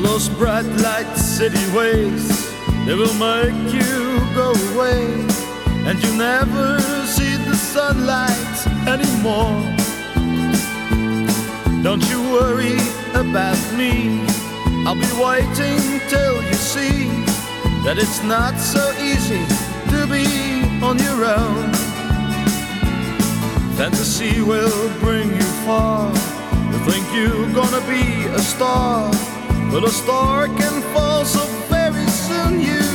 All those bright light city ways, they will make you go away, and you never see the sunlight anymore. Don't you worry about me, I'll be waiting till you see that it's not so easy to be on your own. Fantasy will bring you far. You think you're gonna be a star, but a star can fall so very soon. You